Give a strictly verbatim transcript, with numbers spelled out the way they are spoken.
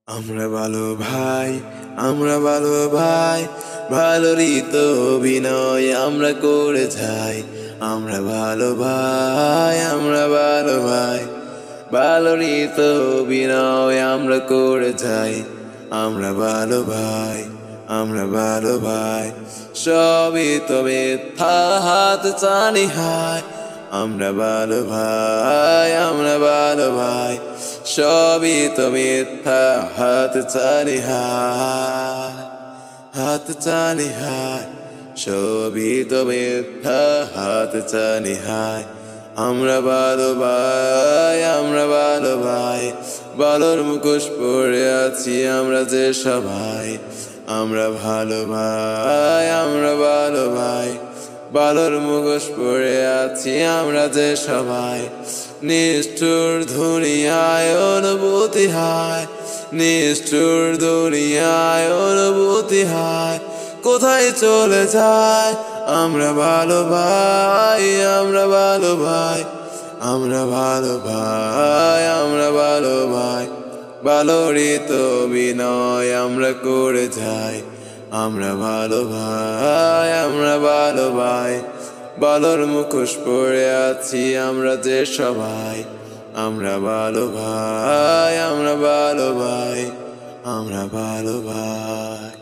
আমরা ভালো ভাই, আমরা ভালো ভাই, ভালোরই তো অভিনয় আমরা করে যাই। আমরা ভালো ভাই, আমরা ভালো ভাই, ভালোরই তো অভিনয় আমরা করে যাই। আমরা ভালো ভাই, আমরা ভালো ভাই, সবই তো মিথ্যা, হাত চানি হায়। আমরা ভালো ভাই, আমরা ভালো ভাই, সবই তো মিথ্যা, হাত চালি হায়, হাত চালি হায়, সবই তো মিথ্যা, হাত চালি হায়। আমরা ভালো ভাই, আমরা ভালো ভাই, ভালোর মুখোশ পরে আছি আমরা যে সবাই। আমরা ভালো ভাই, আমরা ভালো ভাই, ভালোর মুখোশ পরে আছি আমরা যে সবাই। নিষ্ঠুর দুনিয়ায় অনুভূতি হায়, নিষ্ঠুর দুনিয়ায় অনুভূতি হায়, কোথায় চলে যায়। আমরা ভালো ভাই, আমরা ভালো ভাই, আমরা ভালো ভাই, আমরা ভালো ভাই, ভালোরই তো বিনয় আমরা করে যাই। আমরা ভালো ভাই, আমরা ভালো ভাই, ভালোর মুখোশ পরে আছি আমরা যে সবাই। আমরা ভালো ভাই, আমরা ভালো ভাই, আমরা ভালো ভাই।